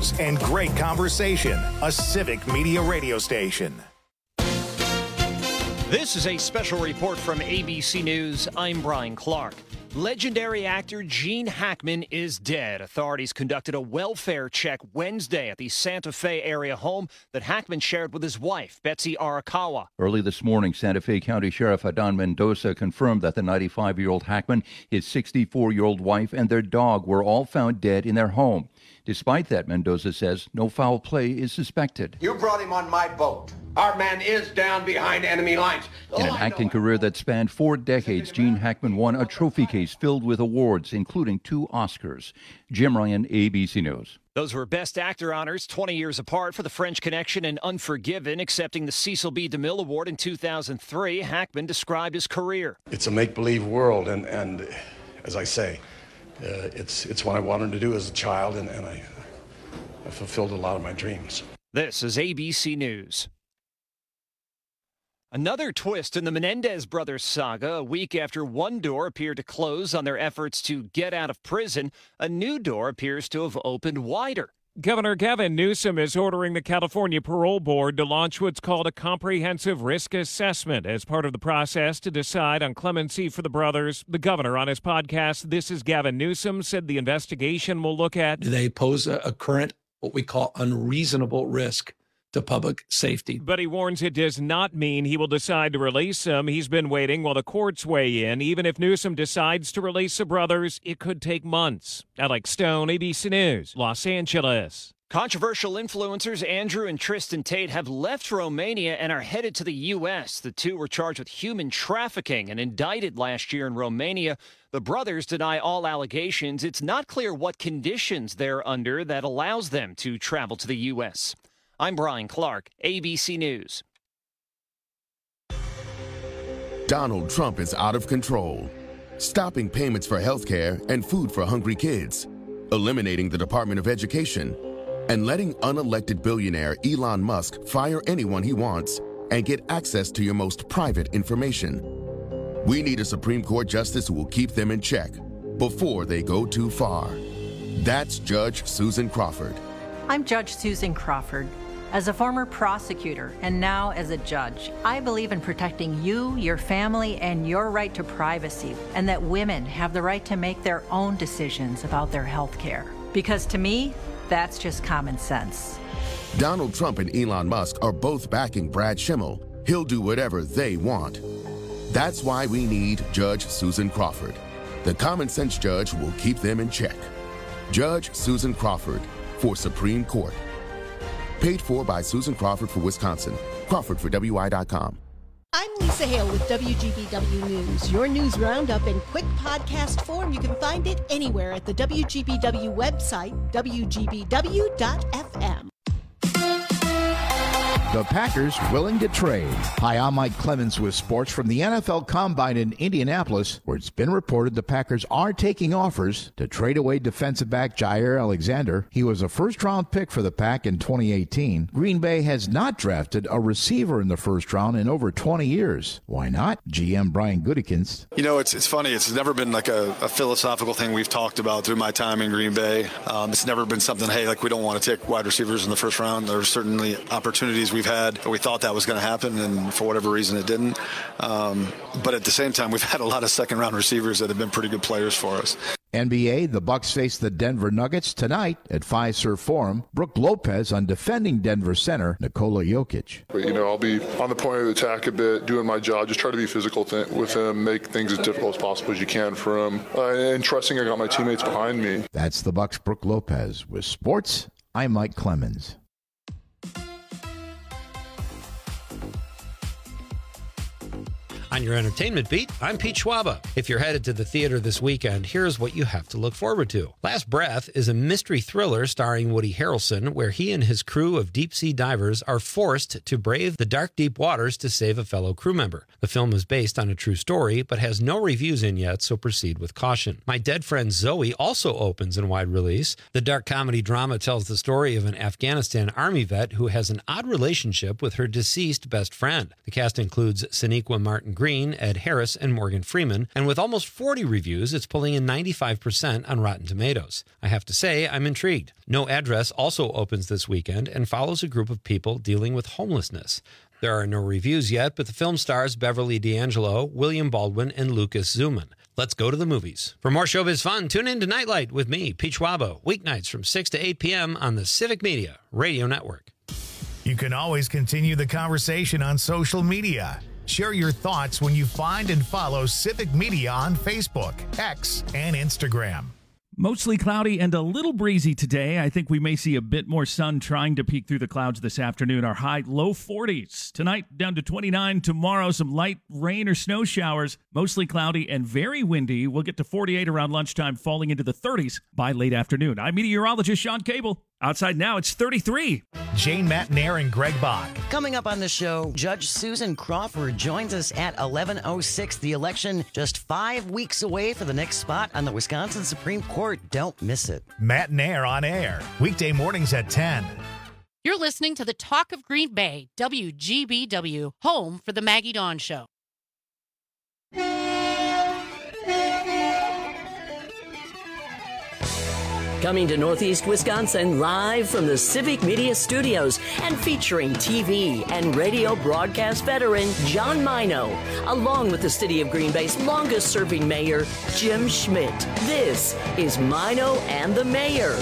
news and great conversation. A Civic Media radio station. This is a special report from ABC News. I'm Brian Clark. Legendary actor Gene Hackman is dead. Authorities conducted a welfare check Wednesday at the Santa Fe area home that Hackman shared with his wife, Betsy Arakawa. Early this morning, Santa Fe County Sheriff Adan Mendoza confirmed that the 95-year-old Hackman, his 64-year-old wife, and their dog were all found dead in their home. Despite that, Mendoza says no foul play is suspected. You brought him on my boat. Our man is down behind enemy lines. In an acting career that spanned 4 decades, Gene Hackman won a trophy case filled with awards, including 2 Oscars. Jim Ryan, ABC News. Those were Best Actor honors 20 years apart for The French Connection and Unforgiven. Accepting the Cecil B. DeMille Award in 2003, Hackman described his career. It's a make-believe world, and as I say, it's what I wanted to do as a child, and I fulfilled a lot of my dreams. This is ABC News. Another twist in the Menendez brothers saga. A week after one door appeared to close on their efforts to get out of prison, a new door appears to have opened wider. Governor Gavin Newsom is ordering the California Parole Board to launch what's called a comprehensive risk assessment as part of the process to decide on clemency for the brothers. The governor, on his podcast, This is Gavin Newsom, said the investigation will look at... Do they pose a current, what we call unreasonable risk to public safety? But he warns it does not mean he will decide to release them. He's been waiting while the courts weigh in. Even if Newsom decides to release the brothers, it could take months. Alex Stone, ABC News, Los Angeles. Controversial influencers Andrew and Tristan Tate have left Romania and are headed to the U.S. The two were charged with human trafficking and indicted last year in Romania. The brothers deny all allegations. It's not clear what conditions they're under that allows them to travel to the U.S. I'm Brian Clark, ABC News. Donald Trump is out of control, stopping payments for health care and food for hungry kids, eliminating the Department of Education, and letting unelected billionaire Elon Musk fire anyone he wants and get access to your most private information. We need a Supreme Court justice who will keep them in check before they go too far. That's Judge Susan Crawford. I'm Judge Susan Crawford. As a former prosecutor and now as a judge, I believe in protecting you, your family, and your right to privacy, and that women have the right to make their own decisions about their health care. Because to me, that's just common sense. Donald Trump and Elon Musk are both backing Brad Schimmel. He'll do whatever they want. That's why we need Judge Susan Crawford, the common sense judge who will keep them in check. Judge Susan Crawford for Supreme Court. Paid for by Susan Crawford for Wisconsin. Crawford for WI.com. I'm Lisa Hale with WGBW News. Your news roundup in quick podcast form. You can find it anywhere at the WGBW website, WGBW.FM. The Packers willing to trade. Hi, I'm Mike Clemens with sports from the NFL Combine in Indianapolis, where it's been reported the Packers are taking offers to trade away defensive back Jair Alexander. He was a first-round pick for the Pack in 2018. Green Bay has not drafted a receiver in the first round in over 20 years. Why not? GM Brian Gutekunst. You know, it's funny. It's never been like a philosophical thing we've talked about through my time in Green Bay. It's never been something, hey, like we don't want to take wide receivers in the first round. There's certainly opportunities we've had, but we thought that was going to happen, and for whatever reason it didn't. But at the same time, we've had a lot of second-round receivers that have been pretty good players for us. NBA, the Bucks face the Denver Nuggets tonight at Fiserv Forum. Brook Lopez on defending Denver center Nikola Jokic. You know, I'll be on the point of attack a bit, doing my job, just try to be physical with him, make things as difficult as possible as you can for him, and trusting I got my teammates behind me. That's the Bucks' Brook Lopez. With sports, I'm Mike Clemens. On your entertainment beat, I'm Pete Schwaba. If you're headed to the theater this weekend, here's what you have to look forward to. Last Breath is a mystery thriller starring Woody Harrelson, where he and his crew of deep-sea divers are forced to brave the dark, deep waters to save a fellow crew member. The film is based on a true story, but has no reviews in yet, so proceed with caution. My Dead Friend Zoe also opens in wide release. The dark comedy drama tells the story of an Afghanistan Army vet who has an odd relationship with her deceased best friend. The cast includes Sonequa Martin Green, Green, Ed Harris, and Morgan Freeman, and with almost 40 reviews, it's pulling in 95% on Rotten Tomatoes. I have to say, I'm intrigued. No Address also opens this weekend and follows a group of people dealing with homelessness. There are no reviews yet, but the film stars Beverly D'Angelo, William Baldwin, and Lucas Zuman. Let's go to the movies. For more showbiz fun, tune in to Nightlight with me, Pete Schwabo, weeknights from 6 to 8 p.m. on the Civic Media Radio Network. You can always continue the conversation on social media. Share your thoughts when you find and follow Civic Media on Facebook, X, and Instagram. Mostly cloudy and a little breezy today. I think we may see a bit more sun trying to peek through the clouds this afternoon. Our high, low 40s. Tonight, down to 29. Tomorrow, some light rain or snow showers. Mostly cloudy and very windy. We'll get to 48 around lunchtime, falling into the 30s by late afternoon. I'm meteorologist Sean Cable. Outside now, it's 33. Jane Matnair and Greg Bach. Coming up on the show, Judge Susan Crawford joins us at 11:06. The election just 5 weeks away for the next spot on the Wisconsin Supreme Court. Don't miss it. Matnair on air. Weekday mornings at 10. You're listening to the Talk of Green Bay, WGBW, home for the Maggie Dawn Show. Coming to Northeast Wisconsin live from the Civic Media Studios and featuring TV and radio broadcast veteran John Mino, along with the City of Green Bay's longest-serving mayor, Jim Schmidt. This is Mino and the Mayor.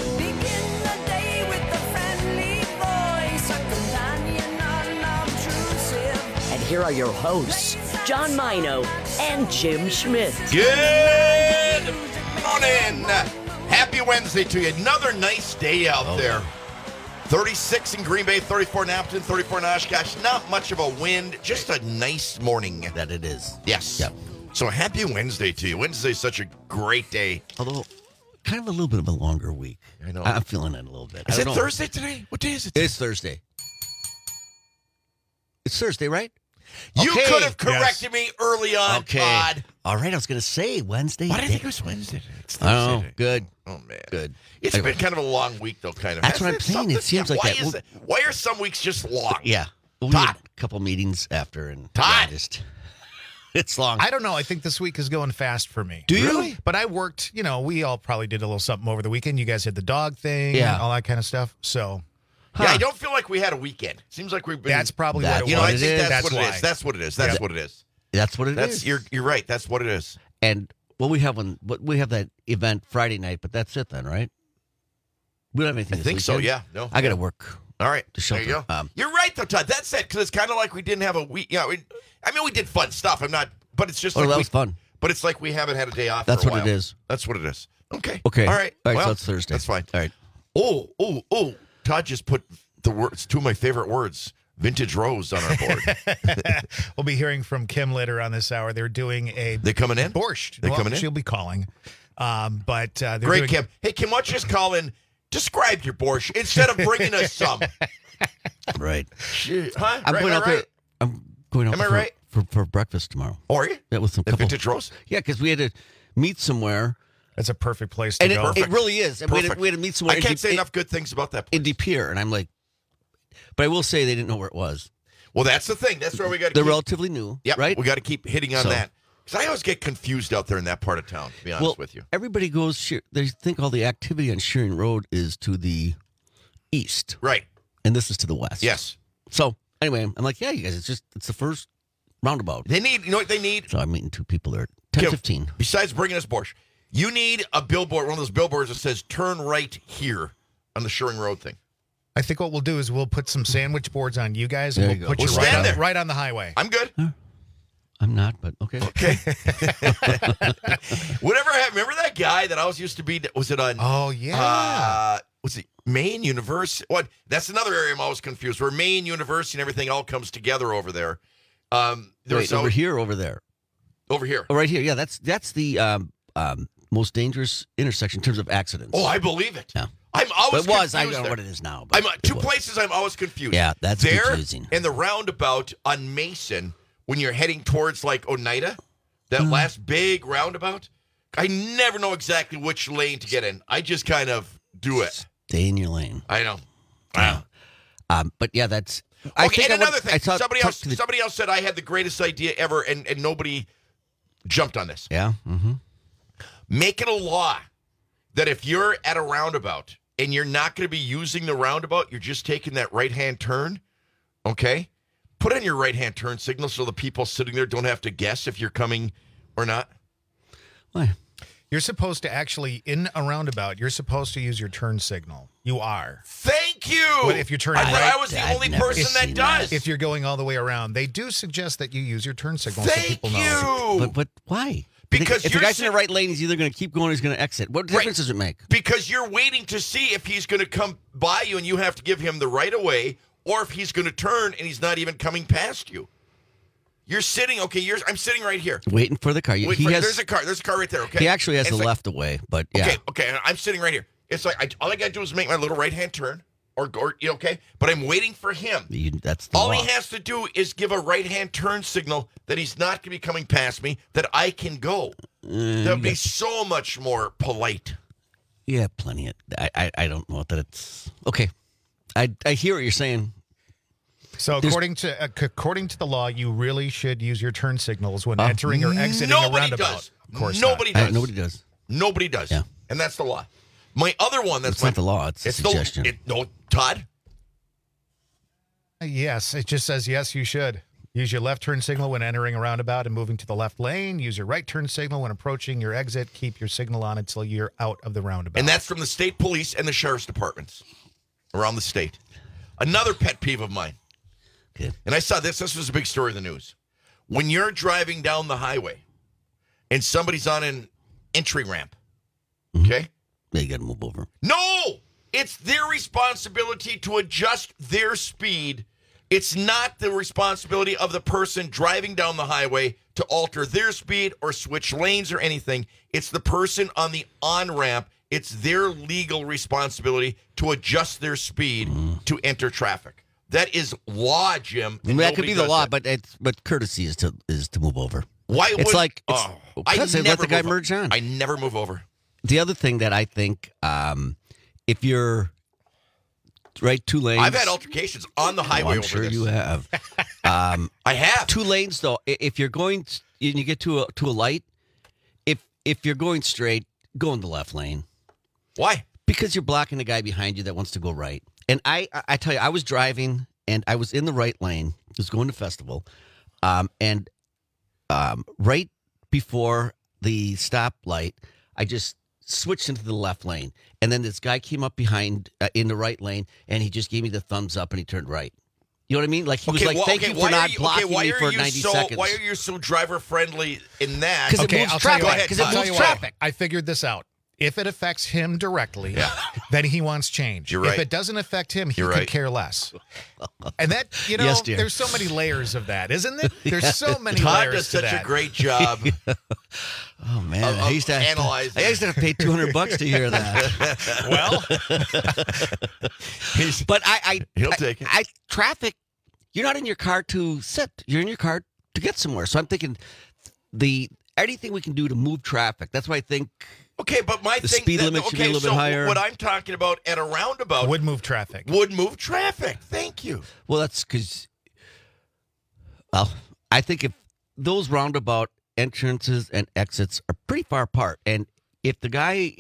And here are your hosts, John Mino and Jim Schmidt. Good morning. Happy Wednesday to you. Another nice day out there. 36 in Green Bay, 34 in Appleton, 34 in Oshkosh. Not much of a wind, just a nice morning. That it is. Yes. Yep. So happy Wednesday to you. Wednesday's such a great day. Although, kind of a little bit of a longer week. I know. I'm feeling it a little bit. Is it Thursday today? What day is it today? It's Thursday. It's Thursday, right? You Okay. could have corrected me early on, Todd. All right, I was going to say Wednesday. Why did I think it was Wednesday? It's I don't Thursday. know. Good. Oh, man. Good. It's been kind of a long week, though, kind of. That's what I'm saying. It seems like why that. is it. Why are some weeks just long? Yeah. We had a couple meetings after, and Todd. It's long. I don't know. I think this week is going fast for me. Do you? Really? But I worked, we all probably did a little something over the weekend. You guys had the dog thing, Yeah. and all that kind of stuff. So, Yeah, I don't feel like we had a weekend. Seems like we've been. That's probably what it was. I think that's That's what it why. is. That's what it is. That's what it is. That's what it is. You're right. That's what it is. And we have that event Friday night, but that's it then, right? We don't have anything. I think so. Yeah. No. I got to work. All right. To shelter. There you go. You're right, though, Todd. That's it. Because it's kind of like we didn't have a week. Yeah. We did fun stuff. But it's just that was fun. But it's like we haven't had a day off. That's for a what while. it is. That's what it is. Okay. Okay. All right. All right. Well, So it's Thursday. That's fine. All right. Oh. Todd just put the words, two of my favorite words, vintage rose, on our board. we'll be hearing from Kim later on this hour. They're doing a. They coming in? Borscht. They coming in? She'll be calling. But they're Great, doing, Kim. Hey, Kim, why don't you just call in? Describe your borscht instead of bringing us some. Right. Huh? I'm Right, going right, out right. there. I'm going out Am I for, right? for breakfast tomorrow. Oh, are you? Yeah, with some At couple. Vintage Rose? Yeah, because we had to meet somewhere. That's a perfect place to And go. it really is. And we Perfect. had to meet somewhere. I can't say enough good things about that place. In De Pere, and I'm like, but I will say they didn't know where it was. Well, that's the thing. That's where we got to They're keep, relatively new, yep, right? We got to keep hitting on So- that. Because I always get confused out there in that part of town, to be honest with you. Everybody goes, they think all the activity on Shearing Road is to the east. Right. And this is to the west. Yes. So, anyway, I'm like, yeah, you guys, it's the first roundabout. They need, you know what they need? So I'm meeting two people there at Kim, 10:15. Besides bringing us borscht, you need a billboard, one of those billboards that says turn right here on the Shearing Road thing. I think what we'll do is we'll put some sandwich boards on you guys, and There you we'll go. put We'll you right stand on, there. right on the highway. I'm good. I'm not, but okay. Okay. Whatever happened, remember that guy that always used to be, was it on? Oh, yeah. Was it Maine University? What? That's another area I'm always confused, where Maine University and everything all comes together over there. Wait, over here or over there? Over here. Oh, right here. Yeah, that's the most dangerous intersection in terms of accidents. Oh, I believe it. Yeah. I'm always It was. I confused don't know there. what it is now. But I'm two places I'm always confused. Yeah, that's there confusing. and the roundabout on Mason when you're heading towards like Oneida, that last big roundabout. I never know exactly which lane to get in. I just kind of do it. Stay in your lane. I know. Yeah. But yeah, that's Okay, and another thing. Somebody else said I had the greatest idea ever, and nobody jumped on this. Yeah. Mm-hmm. Make it a law that if you're at a roundabout and you're not going to be using the roundabout, you're just taking that right-hand turn, okay? Put on your right-hand turn signal so the people sitting there don't have to guess if you're coming or not. Why? You're supposed to actually, in a roundabout, you're supposed to use your turn signal. You are. Thank you. But if you're turning I thought right, I was the only person that does. If you're going all the way around, they do suggest that you use your turn signal Thank so people know. But why? Because if the guy's in the right lane, he's either going to keep going or he's going to exit. What difference does it make? Because you're waiting to see if he's going to come by you and you have to give him the right of way, or if he's going to turn and he's not even coming past you. You're sitting, I'm sitting right here. Waiting for the car. There's a car right there, okay? He actually has the left away, but yeah. Okay, I'm sitting right here. It's like, all I got to do is make my little right-hand turn, or okay? But I'm waiting for him. That's the All law. he has to do is give a right-hand turn signal that he's not going to be coming past me, that I can go. That would be so much more polite. Yeah, plenty of... I don't know that it's... Okay. I hear what you're saying. So according to the law, you really should use your turn signals when entering or exiting a roundabout. Does. Of course Nobody not. does. Nobody does. Nobody does. Yeah. And that's the law. My other one, It's not the law. It's a suggestion. No, Todd? Yes, it just says, yes, you should. Use your left turn signal when entering a roundabout and moving to the left lane. Use your right turn signal when approaching your exit. Keep your signal on until you're out of the roundabout. And that's from the state police and the sheriff's departments around the state. Another pet peeve of mine. Okay. And I saw this. This was a big story in the news. When you're driving down the highway and somebody's on an entry ramp, okay? They got to move over. No! It's their responsibility to adjust their speed. It's not the responsibility of the person driving down the highway to alter their speed or switch lanes or anything. It's the person on the on-ramp. It's their legal responsibility to adjust their speed to enter traffic. That is law, Jim. That could be the law, but courtesy is to move over. Why? It's like I they let the guy merge on. I never move over. The other thing that I think, if you're right, 2 lanes. I've had altercations on the highway. I'm sure you have. I have 2 lanes though. If you're going and you get to a light, if you're going straight, go in the left lane. Why? Because you're blocking the guy behind you that wants to go right. And I tell you, I was driving and I was in the right lane. I was going to festival, and right before the stoplight, I just switched into the left lane. And then this guy came up behind in the right lane, and he just gave me the thumbs up, and he turned right. You know what I mean? Like he was like, "Thank you for not blocking me for 90 seconds." Why are you so driver friendly in that? Because it moves traffic. Because it moves traffic. I figured this out. If it affects him directly, then he wants change. You're right. If it doesn't affect him, he could care less. And that, Yes, dear. there's so many layers of that, isn't it? There's so many Todd layers does to such that. a great job. Oh man, I used to analyze. I used to pay $200 to hear that. But he'll take it. Traffic. You're not in your car to sit. You're in your car to get somewhere. So I'm thinking anything we can do to move traffic. That's why I think. Okay, but my speed limit should be a little bit higher. What I'm talking about at a roundabout would move traffic. Thank you. Well, that's because. Well, I think if those roundabout entrances and exits are pretty far apart, and if the guy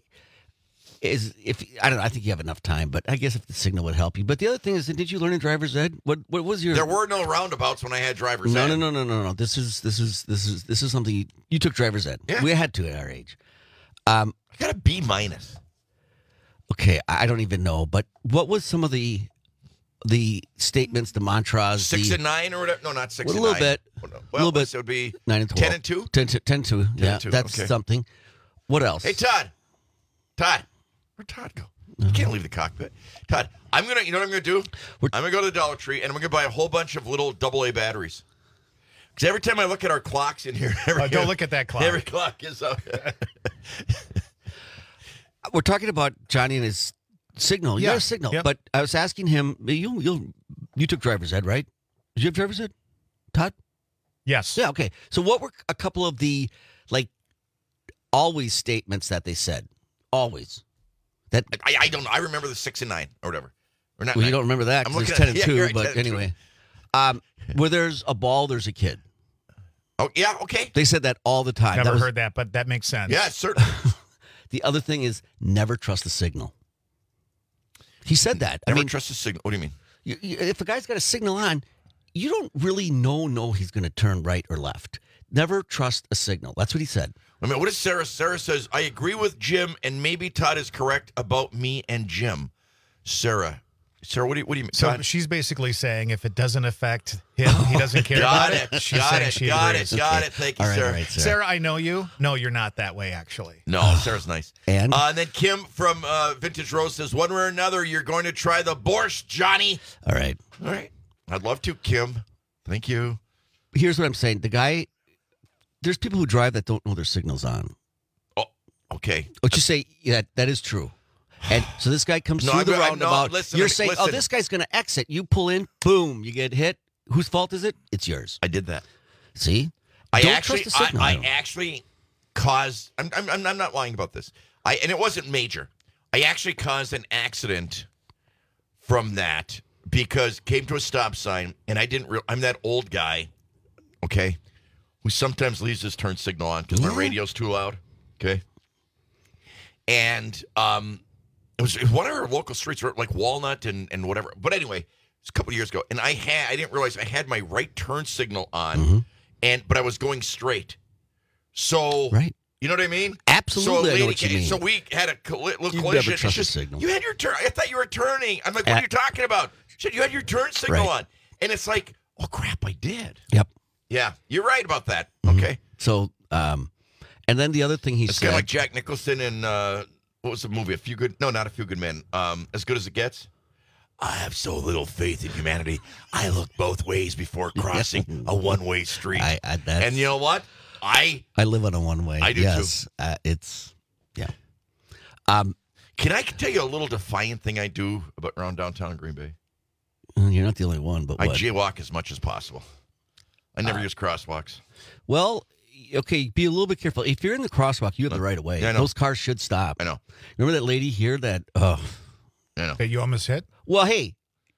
I don't know, I think you have enough time, but I guess if the signal would help you. But the other thing is, did you learn in driver's ed? What was your? There were no roundabouts when I had driver's ed. No. This is something you took driver's ed. Yeah. We had to at our age. I got a B-. Okay, I don't even know, but what was some of the statements, the mantras? 6 and 9 or whatever? No, not 6 and 9. A little bit. Well, a little bit. So it would be 9 and 12. 10 and 2? 10 and 2. Yeah, 2, that's okay. something. What else? Hey, Todd. Where'd Todd go? You can't leave the cockpit. Todd, you know what I'm going to do? I'm going to go to the Dollar Tree, and I'm going to buy a whole bunch of little AA batteries. Because every time I look at our clocks in here... don't look at that clock. Every clock is up. We're talking about Johnny and his signal. You got a signal. Yep. But I was asking him, you took driver's ed, right? Did you have driver's ed, Todd? Yes. Yeah, okay. So what were a couple of the, always statements that they said? Always. I don't know. I remember the 6 and 9 or whatever. Or not. Well, you don't remember that because it's 10 and 2, right, but 10 and 2. anyway. Where there's a ball, there's a kid. Oh, yeah, okay. They said that all the time. Never heard that, but that makes sense. Yeah, certainly. The other thing is never trust the signal. He said that. Never trust the signal. What do you mean? If a guy's got a signal on, you don't really know he's going to turn right or left. Never trust a signal. That's what he said. I mean, what is Sarah? Sarah says, I agree with Jim, and maybe Todd is correct about me and Jim. Sarah, what do you mean? So she's basically saying if it doesn't affect him, he doesn't care about it. She's saying she agrees. Got it. Thank you, Sarah. All right, Sarah, I know you. No, you're not that way, actually. No, Sarah's nice. And then Kim from Vintage Rose says, one way or another, you're going to try the borscht, Johnny. All right. I'd love to, Kim. Thank you. Here's what I'm saying. The guy, there's people who drive that don't know their signal's on. Oh, okay. What you say, that is true. And so this guy comes through the roundabout. You're saying, this guy's going to exit. You pull in, boom, you get hit. Whose fault is it? It's yours. I did that. See? I Don't actually, trust the signal. I actually caused. I'm not lying about this. And it wasn't major. I actually caused an accident from that because came to a stop sign and I didn't. I'm that old guy, okay, who sometimes leaves his turn signal on because my radio's too loud. Okay, and it was one of our local streets, like Walnut and whatever. But anyway. It's a couple of years ago, and I didn't realize I had my right turn signal on, but I was going straight. So, you know what I mean? Absolutely, so I know what you mean. So we had a little You collision. never trust the signal. You had your turn. I thought you were turning. I'm like, what are you talking about? Shit, you had your turn signal on, and it's like, oh crap, I did. Yep. Yeah, you're right about that. Okay. So, and then the other thing he it's said, kind of like Jack Nicholson in what was the movie? Not A Few Good Men. As Good as It Gets. I have so little faith in humanity. I look both ways before crossing a one-way street. And you know what? I live on a one-way. I do too. It's Can I tell you a little defiant thing I do around downtown Green Bay? You're not the only one, but I jaywalk as much as possible. I never use crosswalks. Well, okay, be a little bit careful. If you're in the crosswalk, you have the right of way. Yeah, I know. Those cars should stop. I know. Remember that lady here that? I know. That you almost hit? Well, hey,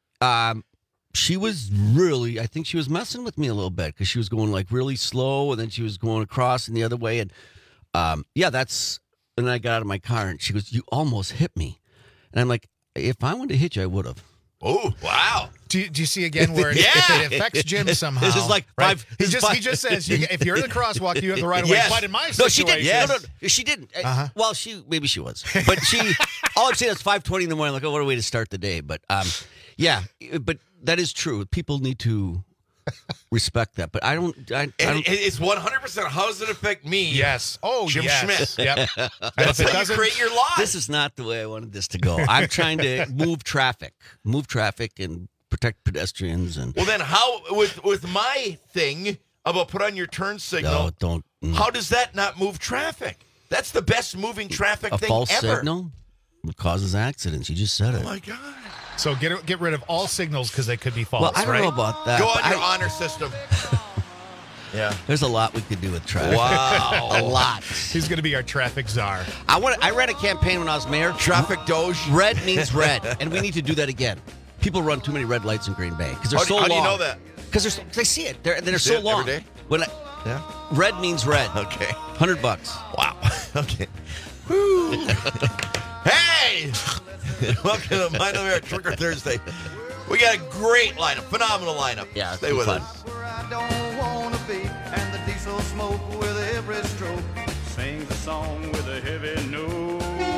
she was really, I think she was messing with me a little bit because she was going like really slow and then she was going across in the other way. And and then I got out of my car and she goes, you almost hit me. And I'm like, if I wanted to hit you, I would have. Oh, wow. Do you see again where if it affects Jim somehow? This is like five. He just says if you're in the crosswalk, you have the right of way. But in my situation, she didn't. Well, maybe she was, but all I'm saying is 5:20 in the morning. Like, what a way to start the day. But but that is true. People need to respect that. But I don't. It's 100%. How does it affect me? Yes. Oh, Jim yes. Schmidt. Yep. That's how you create your life. This is not the way I wanted this to go. I'm trying to move traffic, and protect pedestrians. And well, then how with my thing about put on your turn signal? No, don't. How does that not move traffic? That's the best moving traffic thing false ever. Signal causes accidents. You just said it. Oh my God. So get rid of all signals because they could be false. Well, I don't know about that. Go on your honor system. Yeah. There's a lot we could do with traffic. Wow. A lot. He's going to be our traffic czar. I ran a campaign when I was mayor. Traffic Doge. Red means red. And we need to do that again. People run too many red lights in Green Bay because they're so long. How do you know that? Because I see it. They're so long. Every day? Red means red. Okay. $100. Wow. Okay. Woo. Hey! Welcome to Mind of Air Trigger Thursday. We got a great lineup, phenomenal lineup. Yeah, stay with us. Where I don't wanna be, and the diesel smoke with every stroke sings a song with a heavy note.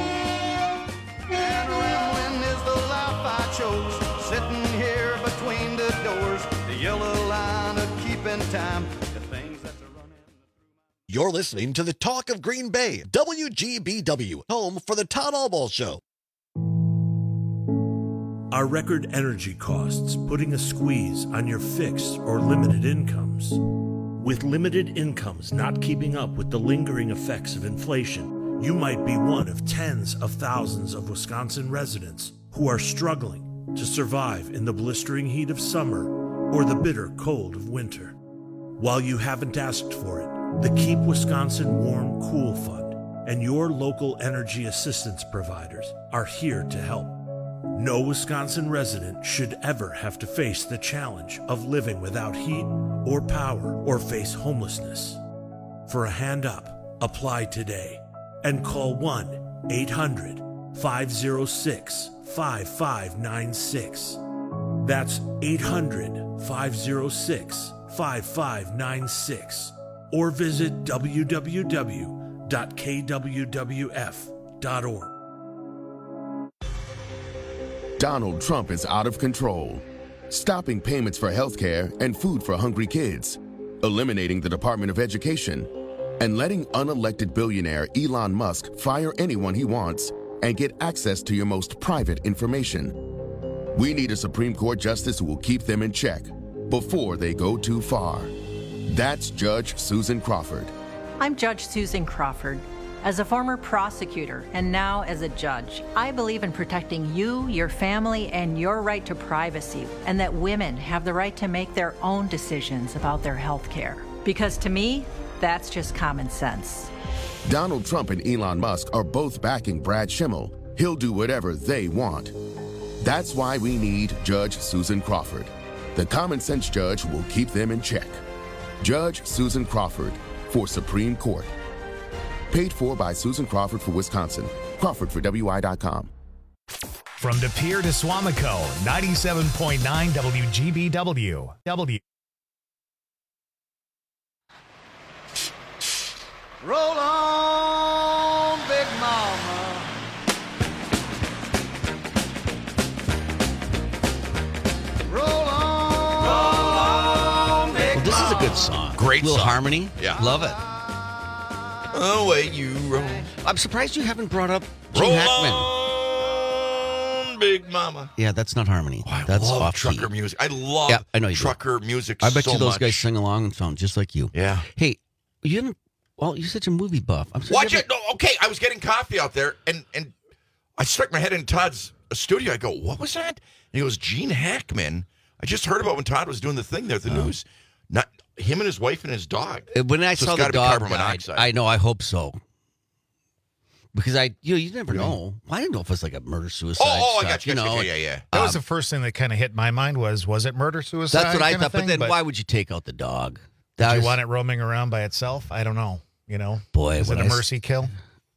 And rambling is the life I chose, sitting here between the doors, the yellow line of keeping time. The things that's a running. You're listening to the Talk of Green Bay, WGBW, home for the Todd Albaugh Show. Are record energy costs putting a squeeze on your fixed or limited incomes? With limited incomes not keeping up with the lingering effects of inflation, you might be one of tens of thousands of Wisconsin residents who are struggling to survive in the blistering heat of summer or the bitter cold of winter. While you haven't asked for it, the Keep Wisconsin Warm Cool Fund and your local energy assistance providers are here to help. No Wisconsin resident should ever have to face the challenge of living without heat or power or face homelessness. For a hand up, apply today and call 1-800-506-5596. That's 800-506-5596. Or visit www.kwwf.org. Donald Trump is out of control, stopping payments for healthcare and food for hungry kids, eliminating the Department of Education, and letting unelected billionaire Elon Musk fire anyone he wants and get access to your most private information. We need a Supreme Court justice who will keep them in check before they go too far. That's Judge Susan Crawford. I'm Judge Susan Crawford. As a former prosecutor and now as a judge, I believe in protecting you, your family, and your right to privacy, and that women have the right to make their own decisions about their health care. Because to me, that's just common sense. Donald Trump and Elon Musk are both backing Brad Schimmel. He'll do whatever they want. That's why we need Judge Susan Crawford, the common sense judge who will keep them in check. Judge Susan Crawford for Supreme Court. Paid for by Susan Crawford for Wisconsin. Crawford for WI.com. From De Pere to Swamico, 97.9 WGBW. Roll on, Big Mama. Roll on, Big Well, this is a good song. Great little song. harmony. Yeah. Love it. Oh, wait, you roll. I'm surprised you haven't brought up Gene Roll Hackman. on, Big Mama. Yeah, that's not harmony. I That's love off-key. trucker music. I love Yeah, I know you do. trucker music I bet so you those much. guys sing along and sound just like you. Yeah. Hey, you haven't. Well, you're such a movie buff. I'm Watch it. No, okay, I was getting coffee out there, and I stuck my head in Todd's studio. I go, what was that? And he goes, Gene Hackman. I just heard about when Todd was doing the thing there at the news. Not him and his wife and his dog. When I So saw it's the gotta be dog carbon died, monoxide. I know. I hope so. Because you never know. I didn't know if it's like a murder suicide. Oh, I stuff, got you. know. Yeah. That was the first thing that kind of hit my mind was it murder, suicide? That's what I kind of thought. But thing? then why would you take out the dog? Did you want it roaming around by itself? I don't know. You know, boy, is it a mercy kill?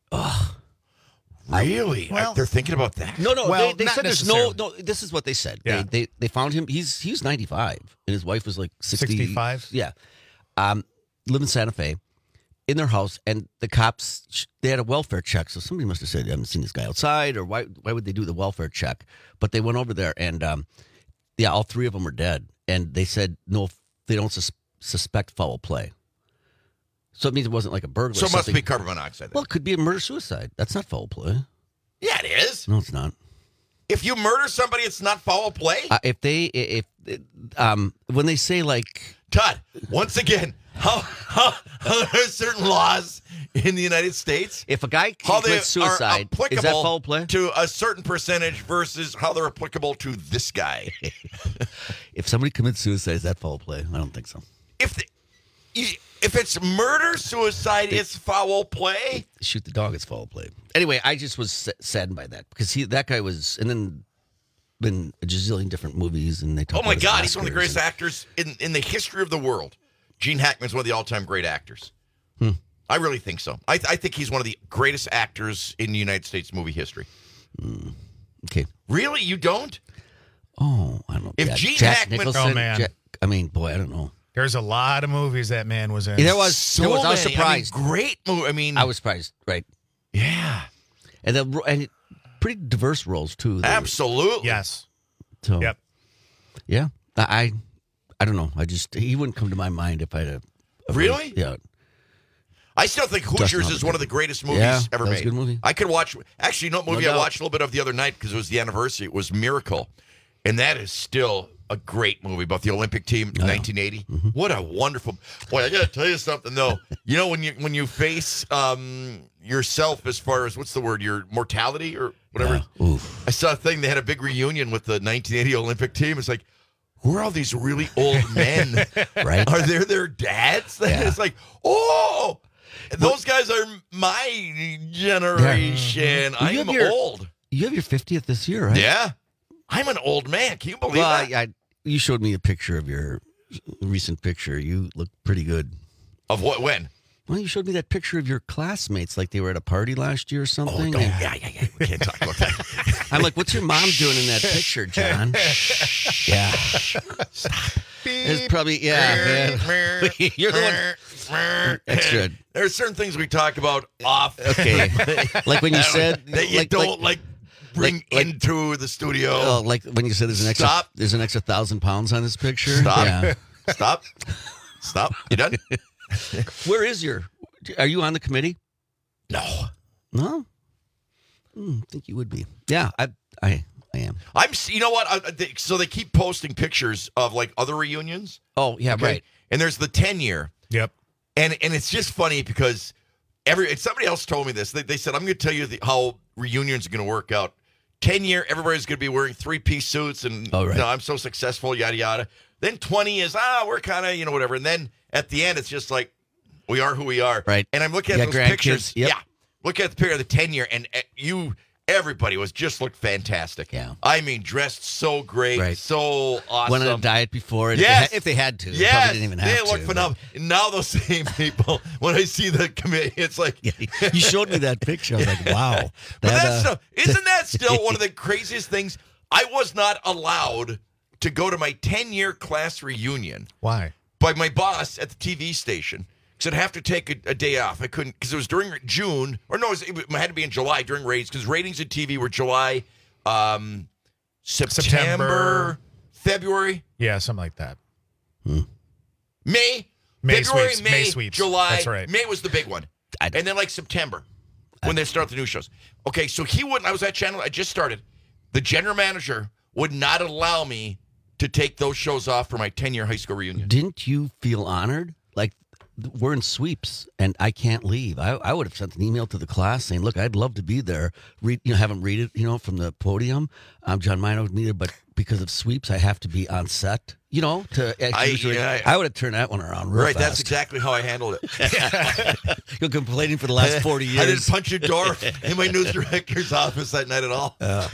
Really? Well, they're thinking about that. No. Well, they not said there's necessarily. no. This is what they said. Yeah. They found him. He was 95, and his wife was like 60, 65? Yeah. Live in Santa Fe, in their house, and the cops they had a welfare check. So somebody must have said, "I haven't seen this guy outside," or why would they do the welfare check? But they went over there, and all three of them are dead. And they said no, they don't suspect foul play. So it means it wasn't like a burglary. So it must be carbon monoxide. Then. Well, it could be a murder-suicide. That's not foul play. Yeah, it is. No, it's not. If you murder somebody, it's not foul play? When they say like... Todd, once again, how there are certain laws in the United States? If a guy how they commits suicide, are is that foul play? To a certain percentage versus how they're applicable to this guy. If somebody commits suicide, is that foul play? I don't think so. If it's murder, suicide, it's foul play. Shoot the dog, it's foul play. Anyway, I just was saddened by that because that guy was, and then been a gazillion different movies, and they talk. Oh my about God, his he's one of the greatest actors in the history of the world. Gene Hackman's one of the all-time great actors. I really think so. I think he's one of the greatest actors in the United States movie history. Okay. Really, you don't? Oh, I don't know. If Gene Jack Hackman, Nicholson, oh man, I mean, boy, I don't know. There's a lot of movies that man was in. There was. So I was many. surprised. Great movie. I mean, I was surprised. Right. Yeah. And pretty diverse roles too. Absolutely. Yes. So, yep. Yeah. I don't know. He wouldn't come to my mind if I had a really? Yeah. I still think Hoosiers is one of the greatest movies ever that was made. a good movie. I could watch. Actually, you know what movie I watched a little bit of the other night because it was the anniversary. It was Miracle, and that is still a great movie about the Olympic team in 1980. Mm-hmm. What a wonderful boy! I got to tell you something though. You know when you face yourself as far as what's the word, your mortality or whatever. Yeah. I saw a thing. They had a big reunion with the 1980 Olympic team. It's like, who are all these really old men? Right? Are they their dads? Yeah. It's like, oh. Those guys are my generation. Well, I'm old. You have your 50th this year, right? Yeah. I'm an old man. Can you believe that? You showed me a picture of your recent picture. You look pretty good. Of what? When? Well, you showed me that picture of your classmates, like they were at a party last year or something. Oh, yeah. We can't talk about that. I'm like, what's your mom doing in that picture, John? Yeah. Stop. It's probably, yeah. You're the one. Extra. There are certain things we talk about off. Okay. Like when you said. That you don't bring into the studio. Oh, like when you said there's an extra 1,000 pounds on this picture. Stop. Yeah. Stop. You done? Where is are you on the committee? No. No? I think you would be. Yeah, I am. You know what? So they keep posting pictures of like other reunions. Oh, yeah, okay? Right. And there's the 10-year. Yep. And it's just funny because somebody else told me this. They said, I'm going to tell you how reunions are going to work out. 10-year, everybody's going to be wearing 3-piece suits and I'm so successful, yada, yada. Then 20 is, we're kind of, whatever. And then at the end, it's just like, we are who we are. Right. And I'm looking at those pictures. Yep. Yeah. Look at the picture of the 10-year, and everybody looked fantastic. Yeah. I mean, dressed so great, so awesome. Went on a diet before. Yes. If they had to. Yes. They probably didn't even have to. They look phenomenal. And now those same people, when I see the committee, it's like. You showed me that picture. I was like, wow. But isn't that still one of the craziest things? I was not allowed to go to my 10-year class reunion. Why? By my boss at the TV station. Because I'd have to take a day off. I couldn't, because it was during June, or no, it had to be in July during ratings, because ratings at TV were July, September, February. Yeah, something like that. May February, sweeps. May sweeps. July. That's right. May was the big one. And then like September, when they start the new shows. Okay, so I was at Channel, I just started. The general manager would not allow me to take those shows off for my 10-year high school reunion. Didn't you feel honored? Like, we're in sweeps, and I can't leave. I would have sent an email to the class saying, "Look, I'd love to be there. Have them read it, from the podium. I'm John Mino, neither, but because of sweeps, I have to be on set. I would have turned that one around real fast. That's exactly how I handled it. You're complaining for the last 40 years. I didn't punch a door in my news director's office that night at all.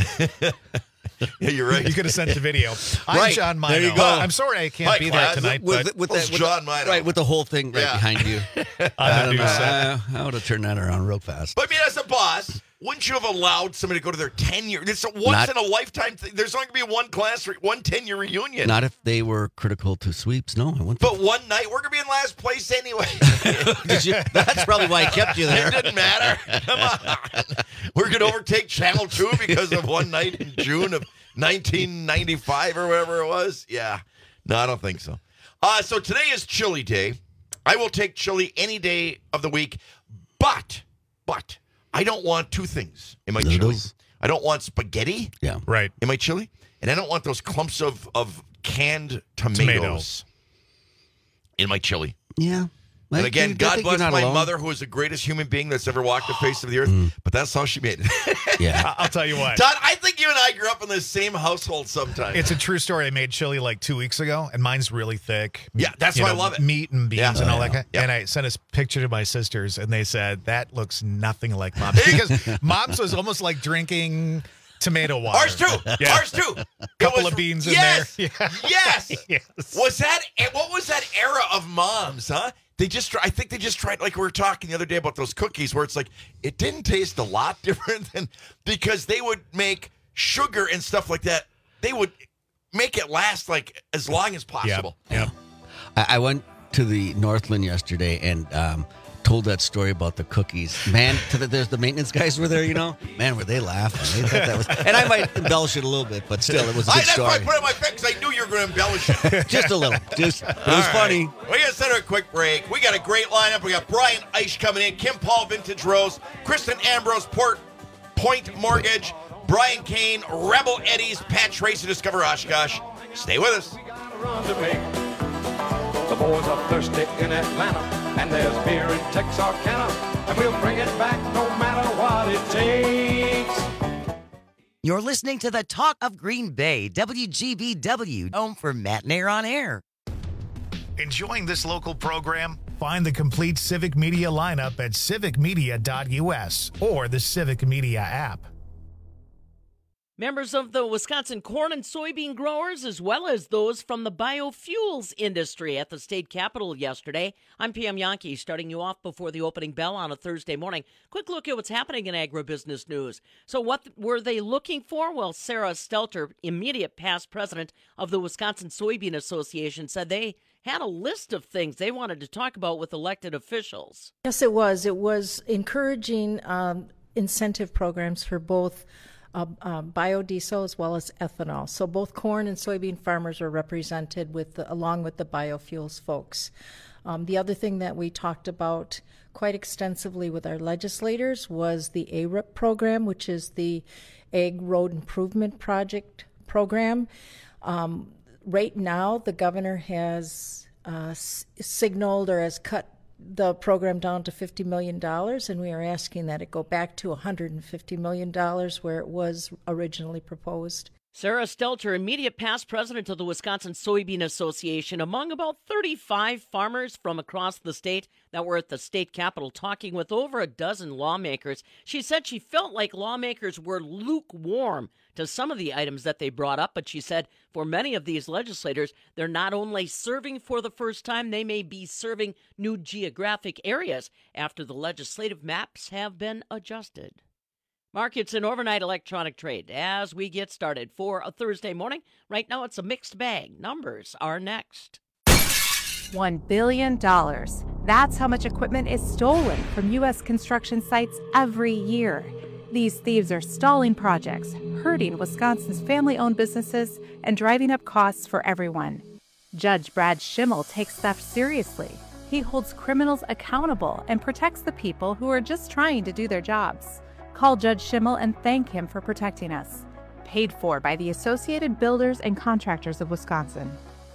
Yeah, you're right. You could have sent the video. I'm John Mino. There you go. I'm sorry I can't be there tonight. With John Mino. Right, with the whole thing behind you. I would have turned that around real fast. But I mean, as a boss, wouldn't you have allowed somebody to go to their 10-year? It's a once-in-a-lifetime thing. There's only going to be one 10-year reunion. Not if they were critical to sweeps. No, I wouldn't. But one night, we're going to be in last place anyway. That's probably why I kept you there. It didn't matter. Come on. We're going to overtake Channel 2 because of one night in June of 1995 or whatever it was. Yeah. No, I don't think so. So today is chili day. I will take chili any day of the week, but I don't want two things in my chili. I don't want spaghetti right. in my chili, and I don't want those clumps of canned tomatoes in my chili. Yeah. And again, God bless my mother, who is the greatest human being that's ever walked the face of the earth, but that's how she made it. Yeah. I'll tell you what. Todd, I think you and I grew up in the same household sometimes. It's a true story. I made chili like 2 weeks ago, and mine's really thick. Yeah, that's why I love it. Meat and beans and all that kind. And I sent a picture to my sisters, and they said, that looks nothing like Mom's. Because Mom's was almost like drinking tomato water. Ours too. Yeah. Ours too. Couple of beans in there. Yeah. Yes. Yes. What was that era of Moms, huh? I think they just tried, like we were talking the other day about those cookies, where it's like, it didn't taste a lot different because they would make sugar and stuff like that. They would make it last like as long as possible. Yeah. I went to the Northland yesterday and told that story about the cookies. Man, there's the maintenance guys were there, Man, were they laughing? They thought that was, and I might embellish it a little bit, but still, it was a good story. That's why I put it on my face, because I knew you were going to embellish it. Just a little. It was funny. We're going to send her a quick break. We got a great lineup. We got Brian Eisch coming in, Kim Paul, Vintage Rose, Kristen Ambrose, Point Mortgage, Brian Kane, Rebel Eddies, Pat Tracy, Discover Oshkosh. Stay with us. The boys are thirsty in Atlanta, and there's beer in Texarkana, and we'll bring it back no matter what it takes. You're listening to the Talk of Green Bay, WGBW, home for Matinee on Air. Enjoying this local program? Find the complete Civic Media lineup at civicmedia.us or the Civic Media app. Members of the Wisconsin corn and soybean growers, as well as those from the biofuels industry at the state capitol yesterday. I'm PM Yankee, starting you off before the opening bell on a Thursday morning. Quick look at what's happening in agribusiness news. So what were they looking for? Well, Sarah Stelter, immediate past president of the Wisconsin Soybean Association, said they had a list of things they wanted to talk about with elected officials. Yes, it was. It was encouraging incentive programs for both biodiesel as well as ethanol. So both corn and soybean farmers were represented along with the biofuels folks. The other thing that we talked about quite extensively with our legislators was the ARIP program, which is the Ag Road Improvement Project program. Right now, the governor has signaled or has cut the program down to $50 million, and we are asking that it go back to $150 million where it was originally proposed. Sarah Stelter, immediate past president of the Wisconsin Soybean Association, among about 35 farmers from across the state that were at the state capitol talking with over a dozen lawmakers. She said she felt like lawmakers were lukewarm to some of the items that they brought up, but she said for many of these legislators, they're not only serving for the first time, they may be serving new geographic areas after the legislative maps have been adjusted. Markets and overnight electronic trade as we get started for a Thursday morning. Right now, it's a mixed bag. Numbers are next. $1 billion. That's how much equipment is stolen from U.S. construction sites every year. These thieves are stalling projects, hurting Wisconsin's family-owned businesses, and driving up costs for everyone. Judge Brad Schimmel takes theft seriously. He holds criminals accountable and protects the people who are just trying to do their jobs. Call Judge Schimmel and thank him for protecting us. Paid for by the Associated Builders and Contractors of Wisconsin.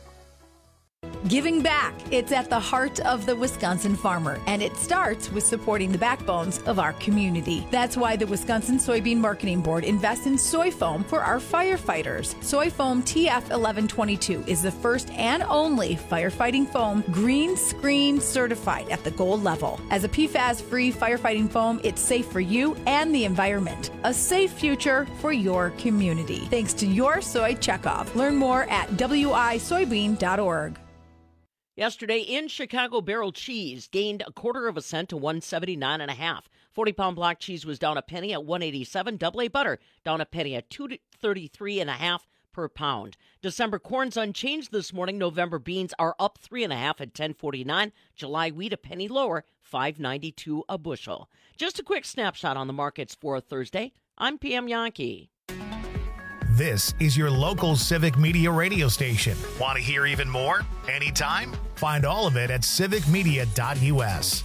Giving back. It's at the heart of the Wisconsin farmer, and it starts with supporting the backbones of our community. That's why the Wisconsin Soybean Marketing Board invests in soy foam for our firefighters. Soy foam TF1122 is the first and only firefighting foam green screen certified at the gold level. As a PFAS-free firefighting foam, it's safe for you and the environment. A safe future for your community. Thanks to your soy checkoff. Learn more at wisoybean.org. Yesterday in Chicago, barrel cheese gained 1/4 cent to 179.5. 40-pound block cheese was down a penny at 187. Double A butter down a penny at 233.5 per pound. December corn's unchanged this morning. November beans are up 3.5 at 10.49. July wheat a penny lower, 5.92 a bushel. Just a quick snapshot on the markets for a Thursday. I'm PM Yankee. This is your local Civic Media radio station. Want to hear even more? Anytime? Find all of it at civicmedia.us.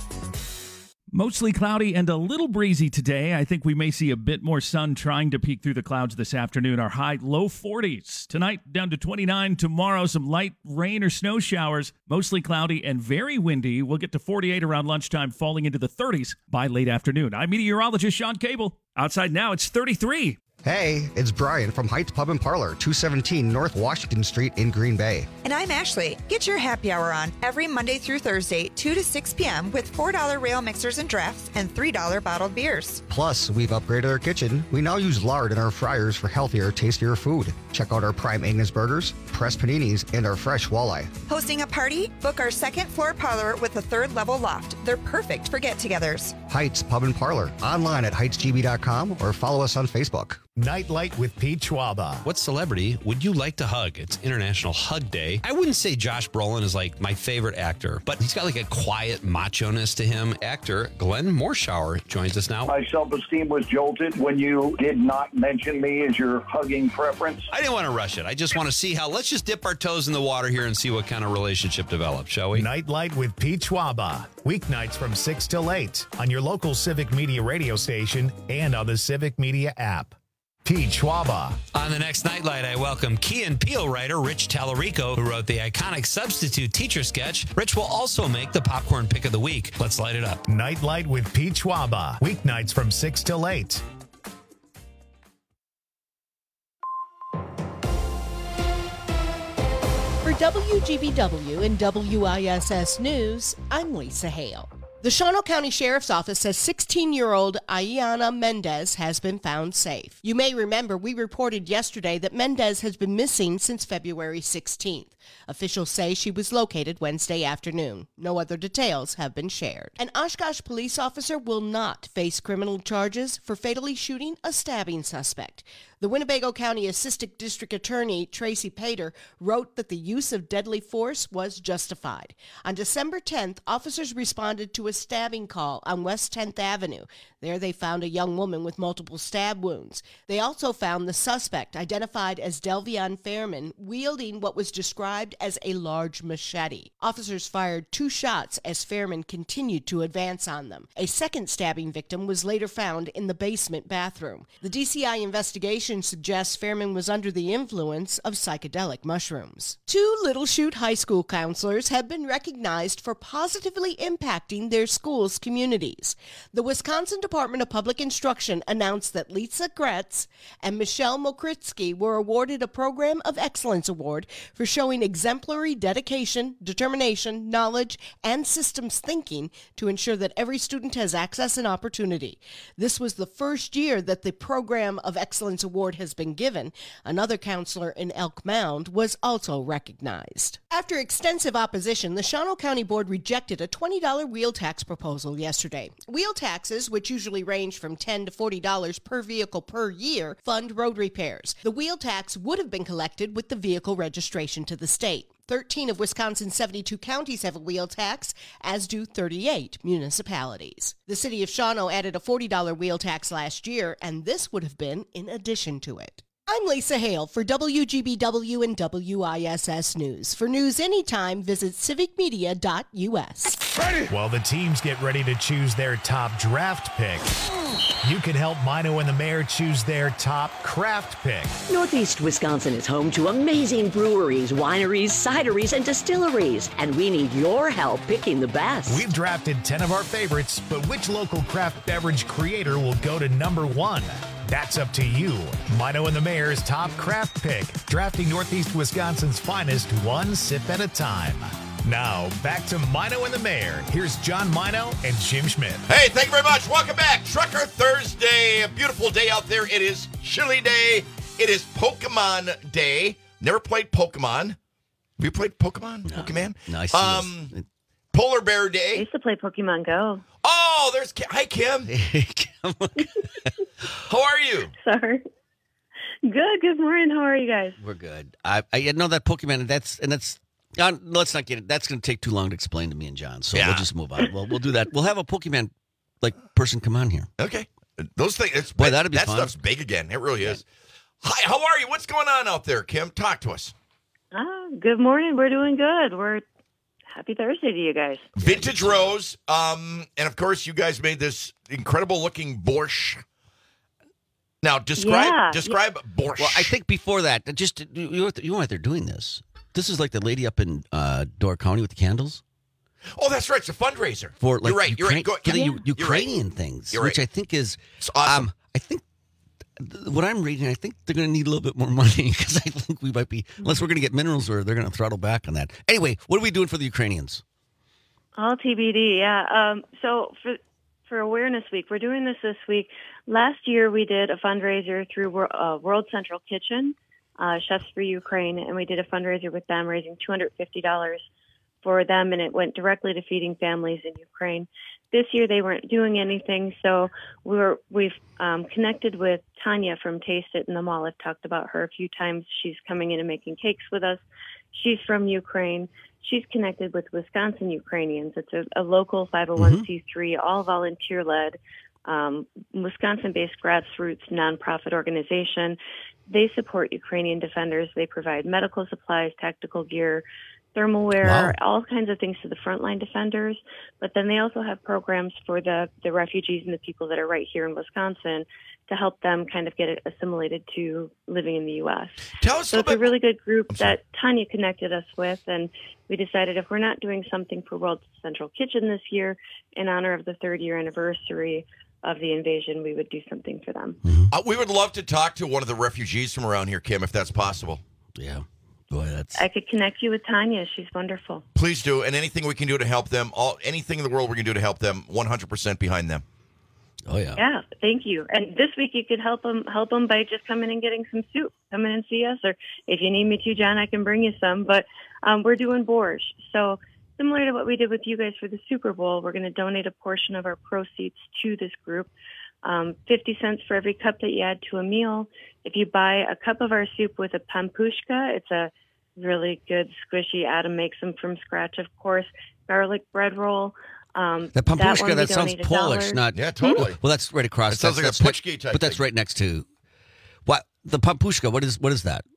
Mostly cloudy and a little breezy today. I think we may see a bit more sun trying to peek through the clouds this afternoon. Our high, low 40s. Tonight, down to 29. Tomorrow, some light rain or snow showers. Mostly cloudy and very windy. We'll get to 48 around lunchtime, falling into the 30s by late afternoon. I'm meteorologist Sean Cable. Outside now, it's 33. Hey, it's Brian from Heights Pub and Parlor, 217 North Washington Street in Green Bay. And I'm Ashley. Get your happy hour on every Monday through Thursday, 2 to 6 p.m. with $4 rail mixers and drafts and $3 bottled beers. Plus, we've upgraded our kitchen. We now use lard in our fryers for healthier, tastier food. Check out our prime Angus burgers, pressed paninis, and our fresh walleye. Hosting a party? Book our second floor parlor with a third level loft. They're perfect for get-togethers. Heights Pub and Parlor. Online at heightsgb.com or follow us on Facebook. Nightlight with Pete Schwaba. What celebrity would you like to hug? It's International Hug Day. I wouldn't say Josh Brolin is like my favorite actor, but he's got like a quiet macho-ness to him. Actor Glenn Morshower joins us now. My self-esteem was jolted when you did not mention me as your hugging preference. I didn't want to rush it. I just want to see how, let's just dip our toes in the water here and see what kind of relationship develops, shall we? Nightlight with Pete Schwaba. Weeknights from 6 till 8 on your local Civic Media radio station and on the Civic Media app. Pete Schwaba. On the next Nightlight, I welcome Key and Peele writer Rich Tallarico, who wrote the iconic Substitute Teacher sketch. Rich will also make the popcorn pick of the week. Let's light it up. Nightlight with Pete Schwaba. Weeknights from 6 till 8. For WGBW and WISS News, I'm Lisa Hale. The Shawano County Sheriff's Office says 16-year-old Ayana Mendez has been found safe. You may remember we reported yesterday that Mendez has been missing since February 16th. Officials say she was located Wednesday afternoon. No other details have been shared. An Oshkosh police officer will not face criminal charges for fatally shooting a stabbing suspect. The Winnebago County Assistant District Attorney Tracy Pater wrote that the use of deadly force was justified. On December 10th, officers responded to a stabbing call on West 10th Avenue. There they found a young woman with multiple stab wounds. They also found the suspect, identified as Delvion Fairman, wielding what was described as a large machete. Officers fired 2 shots as Fairman continued to advance on them. A second stabbing victim was later found in the basement bathroom. The DCI investigation suggests Fairman was under the influence of psychedelic mushrooms. 2 Little Chute High School counselors have been recognized for positively impacting their schools' communities. The Wisconsin Department of Public Instruction announced that Lisa Gretz and Michelle Mokritsky were awarded a Program of Excellence Award for showing exemplary dedication, determination, knowledge, and systems thinking to ensure that every student has access and opportunity. This was the first year that the Program of Excellence Award has been given. Another counselor in Elk Mound was also recognized. After extensive opposition, the Shawano County Board rejected a $20 wheel tax proposal yesterday. Wheel taxes, which usually range from $10 to $40 per vehicle per year, fund road repairs. The wheel tax would have been collected with the vehicle registration to the state. 13 of Wisconsin's 72 counties have a wheel tax, as do 38 municipalities. The city of Shawano added a $40 wheel tax last year, and this would have been in addition to it. I'm Lisa Hale for WGBW and WISS News. For news anytime, visit civicmedia.us. While the teams get ready to choose their top draft pick, you can help Mino and the Mayor choose their top craft pick. Northeast Wisconsin is home to amazing breweries, wineries, cideries, and distilleries, and we need your help picking the best. We've drafted 10 of our favorites, but which local craft beverage creator will go to number 1? That's up to you. Mino and the Mayor's top craft pick, drafting Northeast Wisconsin's finest one sip at a time. Now, back to Mino and the Mayor. Here's John Mino and Jim Schmidt. Hey, thank you very much. Welcome back. Trucker Thursday. A beautiful day out there. It is chilly day. It is Pokemon Day. Never played Pokemon. Have you played Pokemon? No. Pokemon? Nice. Polar Bear Day. I used to play Pokemon Go. Oh, there's Kim. Hi, Kim. Hey, Kim. How are you? Sorry. Good morning. How are you guys? We're good. I know that Pokemon, that's let's not get it. That's going to take too long to explain to me and John, so we'll just move on. We'll do that. We'll have a Pokemon person come on here. Okay. Those things, that'd be that fun. Stuff's big again. It really is. Hi, how are you? What's going on out there, Kim? Talk to us. Good morning. We're doing good. Happy Thursday to you guys. Vintage Rose, and of course, you guys made this incredible looking borscht. Now, describe borscht. Well, I think before that, just you weren't there doing this. This is like the lady up in Door County with the candles. Oh, that's right. It's a fundraiser. For you're right. You're right. For the Ukrainian things, You're right. which I think is awesome. I think what I'm reading, I think they're going to need a little bit more money because I think we might be, unless we're going to get minerals, or they're going to throttle back on that. Anyway, what are we doing for the Ukrainians? All TBD, yeah. So for Awareness Week, we're doing this week. Last year, we did a fundraiser through World Central Kitchen, Chefs for Ukraine, and we did a fundraiser with them, raising $250 for them, and it went directly to feeding families in Ukraine. This year they weren't doing anything, so we've connected with Tanya from Taste It in the Mall. I've talked about her a few times. She's coming in and making cakes with us. She's from Ukraine. She's connected with Wisconsin Ukrainians. It's a local 501c3, all volunteer-led, Wisconsin-based grassroots nonprofit organization. They support Ukrainian defenders. They provide medical supplies, tactical gear, thermal wear, all kinds of things to the frontline defenders. But then they also have programs for the refugees and the people that are right here in Wisconsin to help them kind of get assimilated to living in the U.S. Tell us so it's a really good group that Tanya connected us with, and we decided if we're not doing something for World Central Kitchen this year in honor of the 3rd year anniversary of the invasion, we would do something for them. We would love to talk to one of the refugees from around here, Kim, if that's possible. Yeah. Boy, I could connect you with Tanya. She's wonderful. Please do. And anything we can do to help them, anything in the world we can do to help them, 100% behind them. Oh, yeah. Yeah, thank you. And this week you could help them by just coming and getting some soup. Come in and see us. Or if you need me to, John, I can bring you some. But we're doing borscht. So similar to what we did with you guys for the Super Bowl, we're going to donate a portion of our proceeds to this group. 50 cents for every cup that you add to a meal. If you buy a cup of our soup with a pampushka, it's a really good, squishy. Adam makes them from scratch, of course. Garlic bread roll. The pampushka, that sounds Polish, not... Yeah, totally. Well, that's right across. It sounds like a puchki type But that's right next to... What? The pampushka, what is that?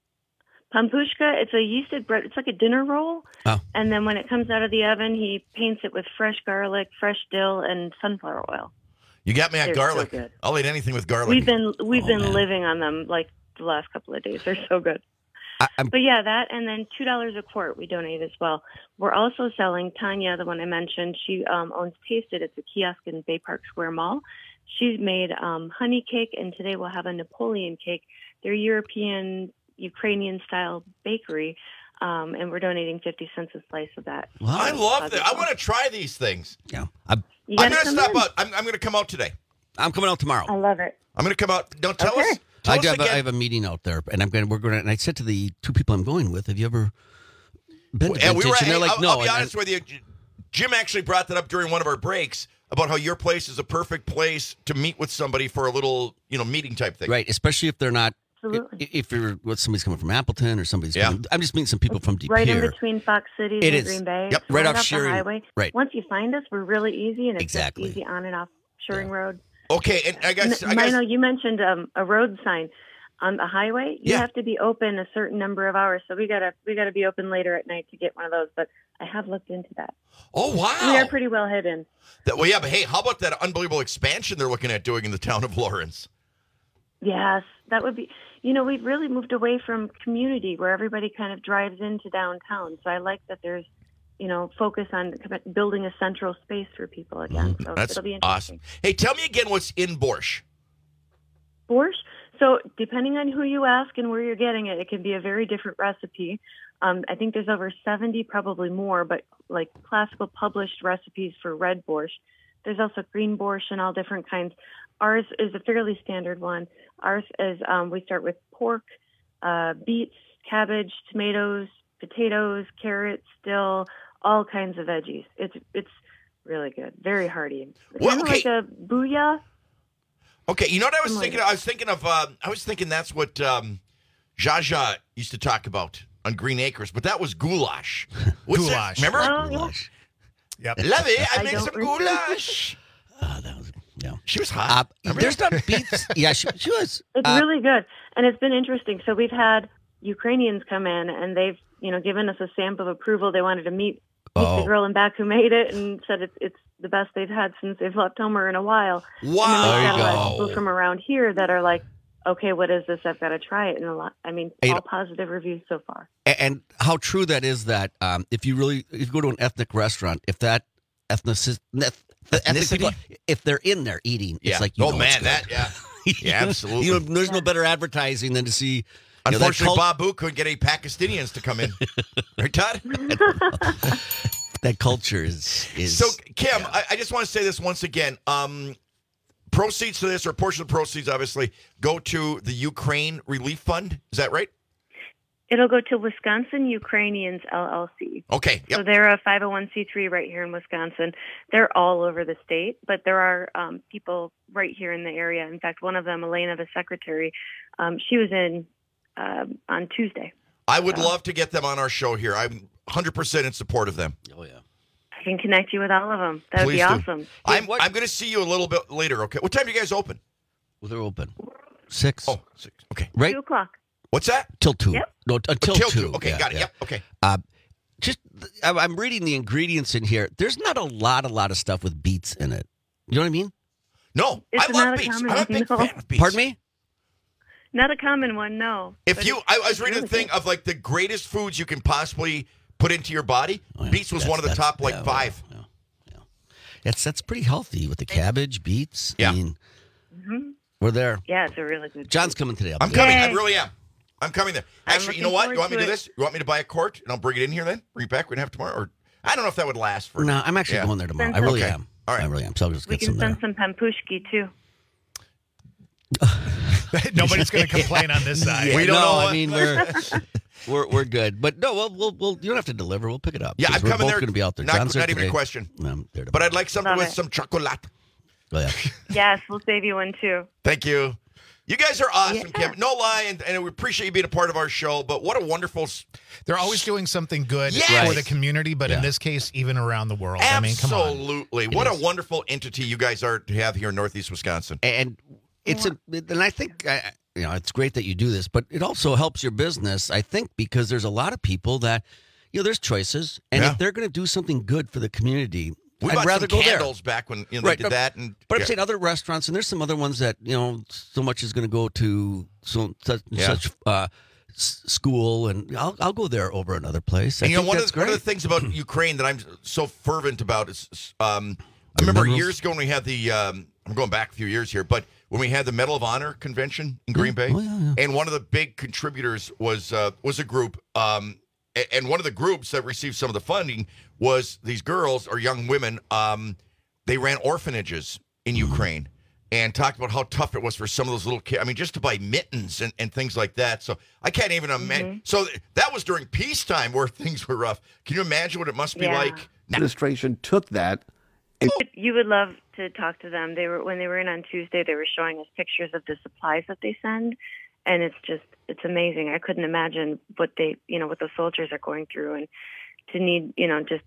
Pampushka, it's a yeasted bread. It's like a dinner roll. Oh. And then when it comes out of the oven, he paints it with fresh garlic, fresh dill, and sunflower oil. You got me at They're garlic. so good. I'll eat anything with garlic. We've been living on them like the last couple of days. They're so good. But yeah, that and then $2 a quart we donate as well. We're also selling Tanya, the one I mentioned. She owns Taste It. It's a kiosk in Bay Park Square Mall. She's made honey cake, and today we'll have a Napoleon cake. They're European, Ukrainian style bakery, and we're donating 50 cents a slice of that. Wow. I love that. I want to try these things. Yeah. I'm going to stop out. I'm going to come out today. I'm coming out tomorrow. I love it. I'm going to come out. Don't tell us. I have a meeting out there, and and I said to the two people I'm going with, have you ever been to Vintage? And they're like, no. I'll be honest with you. Jim actually brought that up during one of our breaks about how your place is a perfect place to meet with somebody for a little, meeting type thing. Right, especially if they're not, if you're with somebody's coming from Appleton or somebody's coming, I'm just meeting some people from deep right here. in between Fox City and Green Bay. Yep, right off off Shearing. the highway. Right. Once you find us, we're really easy, and it's just easy on and off Shearing Road. Okay, and I guess Mino, you mentioned a road sign on the highway. You have to be open a certain number of hours, so we gotta be open later at night to get one of those. But I have looked into that. Oh wow, we are pretty well hidden. But hey, how about that unbelievable expansion they're looking at doing in the town of Lawrence? Yes, that would be. We've really moved away from community where everybody kind of drives into downtown. So I like that there's focus on building a central space for people again. So That's it'll be interesting. awesome. Hey, tell me again what's in borscht. Borscht. So depending on who you ask and where you're getting it, it can be a very different recipe. I think there's over 70, probably more, but like classical published recipes for red borscht. There's also green borscht and all different kinds. Ours is a fairly standard one. Ours is we start with pork, beets, cabbage, tomatoes, potatoes, carrots, dill, all kinds of veggies. It's really good, very hearty. It's kind of like a booyah. Okay, you know what I was thinking? I was thinking that's what Zsa used to talk about on Green Acres, but that was goulash. What's goulash. That? Remember? Oh, goulash. Yep. Love it. I make some goulash. She was hot. There's not beets. Yeah, she was. It's really good, and it's been interesting. So we've had Ukrainians come in, and they've given us a stamp of approval. They wanted to meet the girl in back who made it, and said it's the best they've had since they've left Homer in a while. Wow! And then we've got a lot of people from around here that are like, okay, what is this? I've got to try it. And all positive reviews so far. And how true that is that if you go to an ethnic restaurant, if that ethnic people, if they're in there eating, it's like, yeah, absolutely. There's no better advertising than to see. Unfortunately, Babu couldn't get any Pakistanians to come in. Right, Todd? That culture is. So, Kim, I just want to say this once again. Proceeds to this, or a portion of the proceeds, obviously, go to the Ukraine Relief Fund. Is that right? It'll go to Wisconsin Ukrainians LLC. Okay. Yep. So they're a 501c3 right here in Wisconsin. They're all over the state, but there are people right here in the area. In fact, one of them, Elena, the secretary, she was in on Tuesday. I would love to get them on our show here. I'm 100% in support of them. Oh, yeah. I can connect you with all of them. That would be awesome. I'm going to see you a little bit later, okay? What time do you guys open? Well, they're open. 6. Oh, 6. Okay. Right? 2 o'clock. What's that? Till 2. Yep. No, until 2. Okay, got it. Yep, okay. I'm reading the ingredients in here. There's not a lot of stuff with beets in it. You know what I mean? No, I love beets. I'm a big fan of beets. Pardon me? Not a common one, no. I was reading the thing of like the greatest foods you can possibly put into your body. Beets was one of the top 5. That's pretty healthy with the cabbage, beets. Yeah. I mean, we're there. Yeah, it's a really good John's coming today. I'm coming. I really am. I'm coming there. Actually, you know what? You want me to do this? You want me to buy a quart and I'll bring it in here then? Bring it back. We're going to have tomorrow? Or I don't know if that would last for. No, I'm actually going there tomorrow. I really am. All right. I really am. So I'll just We get some can there. send some pampushki, too. Nobody's going to complain on this side. We don't know. I mean, we're good. But no, we'll you don't have to deliver. We'll pick it up. Yeah, I'm we're coming both there. going to be out there. Not John's there even a today. question. I'm there tomorrow. But I'd like something Love with it. some chocolate. Oh, yeah. Yes, we'll save you one, too. Thank you. You guys are awesome, Kim. No lie, and we appreciate you being a part of our show. But what a wonderful... They're always doing something good Yes. for the community, but in this case, even around the world. I mean, come on. Absolutely. What a wonderful entity you guys are to have here in Northeast Wisconsin. And it's and I think it's great that you do this, but it also helps your business, I think, because there's a lot of people that there's choices, and if they're going to do something good for the community, We I'd bought rather some go candles there. back when they did that. But I'm saying other restaurants, and there's some other ones that so much is going to go to such school, and I'll go there over another place. And I think one that's of the things about Ukraine that I'm so fervent about is I remember years ago when we had the I'm going back a few years here, but when we had the Medal of Honor convention in Green Bay, and one of the big contributors was a group, and one of the groups that received some of the funding was these girls or young women. They ran orphanages in Ukraine and talked about how tough it was for some of those little kids. I mean, just to buy mittens and things like that. So I can't even imagine. So that was during peacetime where things were rough. Can you imagine what it must be like? Administration took that. You would love to talk to them. When they were in on Tuesday, they were showing us pictures of the supplies that they send, and it's amazing. I couldn't imagine what what the soldiers are going through, and to need just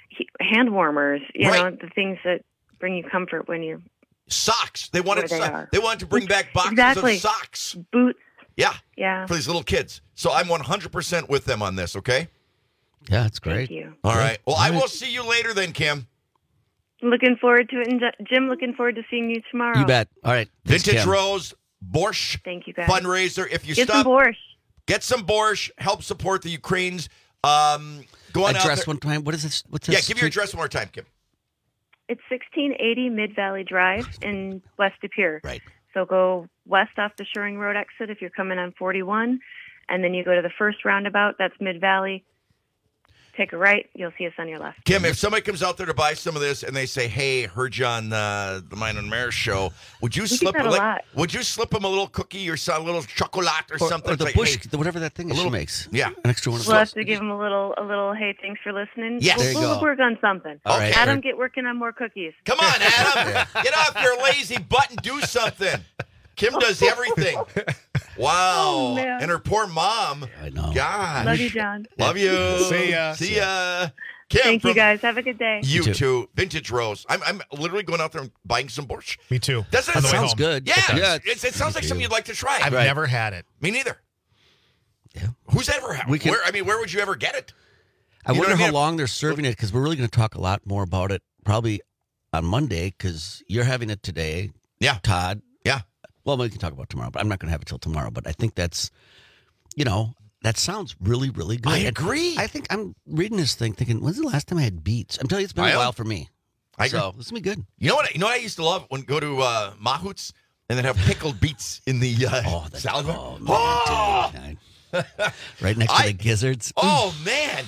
hand warmers, the things that bring you comfort when you're socks. They wanted they wanted to bring back boxes Exactly. of socks, boots. Yeah, for these little kids. So I'm 100% with them on this. Okay. Yeah, it's great. Thank you. All right. Well, I will see you later then, Kim. Looking forward to it, and Jim, looking forward to seeing you tomorrow. You bet. All right. Thanks, Vintage Kim. Rose Borscht Thank you, guys. fundraiser. If you Get stop, some borscht. Get some borscht. Help support the Ukrainians. Go on out Address there. one time. What is this? What's this? Yeah, give your address one more time, Kim. It's 1680 Mid Valley Drive in West De Pere. Right. So go west off the Shoring Road exit if you're coming on 41, and then you go to the first roundabout. That's Mid Valley. Take a right. You'll see us on your left. Kim, if somebody comes out there to buy some of this and they say, "Hey, heard you on the Mine and Mayor show," would you slip that a lot. Would you slip them a little cookie or a little chocolate or something? Or the Like, bush, hey, whatever that thing is she makes. Yeah, an extra one. We'll have to give them a little. Hey, thanks for listening. Yes. There you We'll go. work on something. All right. Adam, get working on more cookies. Come on, Adam, get off your lazy butt and do something. Kim does everything. Wow. Oh, man. And her poor mom. I know. God. Love you, John. Love you. See ya. See ya. Kim, Thank you, from guys. Have a good day. You too. Vintage Rose. I'm literally going out there and buying some borscht. Me too. Doesn't On it the way sound home. good? Yeah. It sounds like something you'd like to try. I've never had it. Me neither. Yeah. Who's ever had We can- where would you ever get it? I You know wonder what I how mean? long they're serving it, because we're really going to talk a lot more about it probably on Monday, because you're having it today. Yeah. Todd. Yeah. Well, we can talk about it tomorrow, but I'm not going to have it till tomorrow. But I think that's, that sounds really, really good. I And agree. I think I'm reading this thing thinking, when's the last time I had beets? I'm telling you, it's been I a know. while for me. I agree. So this is going to be good. You know what I used to love when go to Mahut's and then have pickled beets in the salad bar? Right next to the gizzards. Oh man,